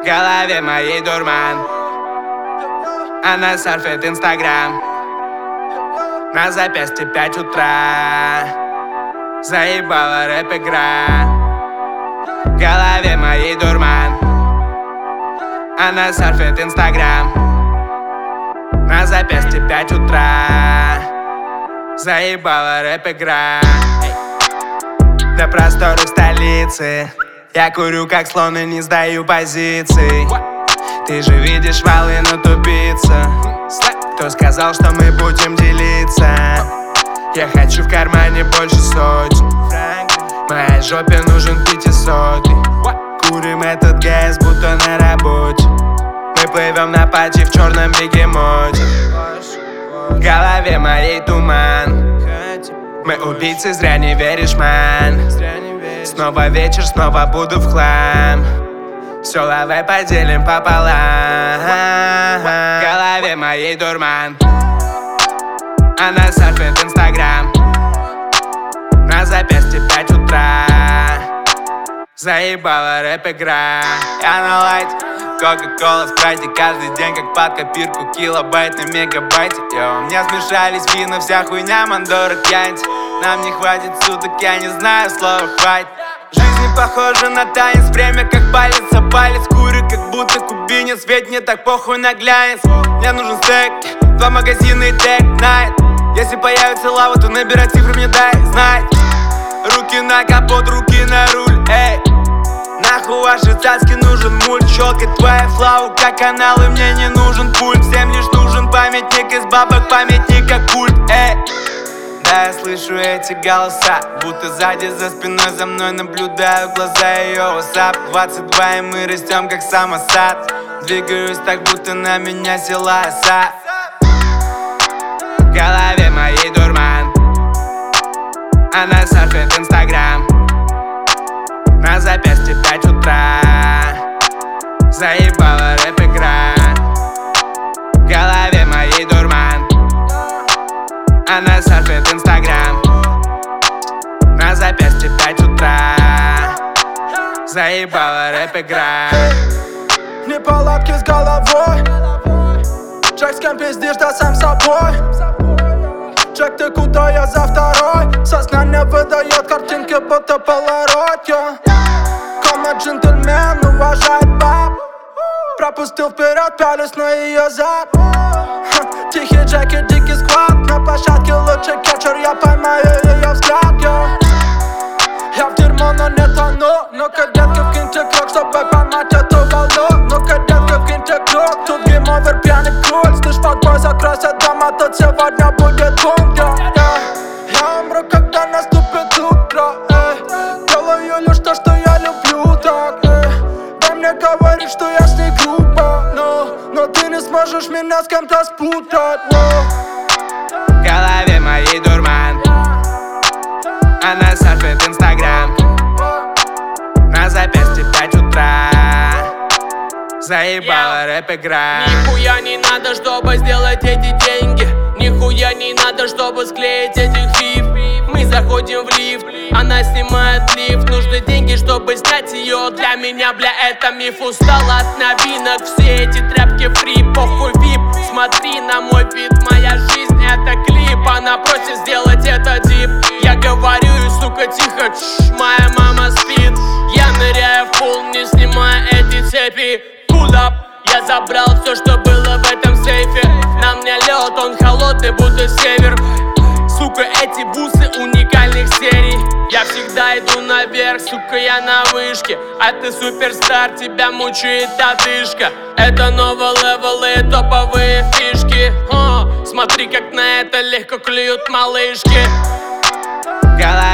В голове моей дурман. Она серфит Инстаграм. На запястье 5 утра. Заебала рэп-игра. В голове моей дурман. Она серфит Инстаграм. На запястье 5 утра. Заебала рэп-игра. На просторах столицы я курю как слон и не сдаю позиций. Ты же видишь валы, но тупица. Кто сказал, что мы будем делиться? Я хочу в кармане больше сотен. Моей жопе нужен 500-й. Курим этот ГС, будто на работе. Мы плывем на пати в черном бегемоте. В голове моей туман. Мы убийцы, зря не веришь, ман. Снова вечер, снова буду в хлам. Все, давай поделим пополам. В голове моей дурман. Она серфит Инстаграм. На запястье 5 утра. Заебала рэп-игра. Я на лайте, кока-кола, спрайте. Каждый день как под копирку, килобайт на мегабайте. У меня смешались вина, вся хуйня, мандора кьянти. Нам не хватит суток, я не знаю, слова хватит. Жизнь не похожа на танец, время как палец о палец. Курю как будто кубинец, ведь мне так похуй на глянец. Мне нужен стек, 2 магазина и тег найт. Если появится лава, то набирай цифры, мне дай знать. Руки на капот, руки на руль, эй. Нахуй ваши цацки, нужен мульт. Щелкает твоя флау, как каналы, мне не нужен пульт. Всем лишь нужен памятник из бабок, памятник как культ, эй. Да, я слышу эти голоса, будто сзади за спиной за мной наблюдаю глаза ее. WhatsApp 22, и мы растем как самосад. Двигаюсь так, будто на меня села оса. В голове моей дурман. Она серфит Инстаграм. На запястье 5 утра. Заебала рэп-игра. В голове моей дурман. Она серфит Инстаграм. На запястье 5 утра. Заебала рэп-игра. Неполадки с головой. Джек, с кем пиздишь, да сам собой. Джек, ты куда, я за второй. Сознание выдает картинки, будто полароид. Кома джентльмен, уважает баб. Пропустил вперед, пялюсь на ее зад. Тихий Джек и дикий сквад. На площадке лучший кетчер, я поймаю ее взгляд. Я в дерьмо, но не тону. Ну-ка, детка, вкиньте крок, чтобы поймать эту волну. Ну-ка, детка, вкиньте крок. Тут гейм-овер, пьяный круль. Слышь, факбой, закройся дома, тут сегодня будет бум. Я умру, когда наступит утро. Делаю лишь то, что я люблю, так. Дай мне говорить, что я с ней грубо. Но ты не сможешь меня с кем-то спутать. В голове моей дурман. Она серфит Инстаграм. На запястье 5 утра. Заебала рэп-игра. Нихуя не надо, чтобы сделать эти деньги. Нихуя не надо, чтобы склеить этих фиф. Мы заходим в лифт, она снимает лифт. Нужны деньги, чтобы снять ее. Для меня, бля, это миф. Устала от новинок, все эти тряпки фри. Похуй вип, смотри на мой вид. Моя жизнь это клип. Она просит сделать это дип. Я говорю, сука, тихо, моя мама спит. Я ныряю в пол, не снимая эти цепи. Pull up, я забрал все, что было в этом сейфе. На мне лед, он холодный, будто север. Сука, эти бусы уникальных серий. Я всегда иду наверх, сука, я на вышке. А ты суперстар, тебя мучает одышка. Это новые левелы, топовые фишки. Смотри, как на это легко клюют малышки. В голове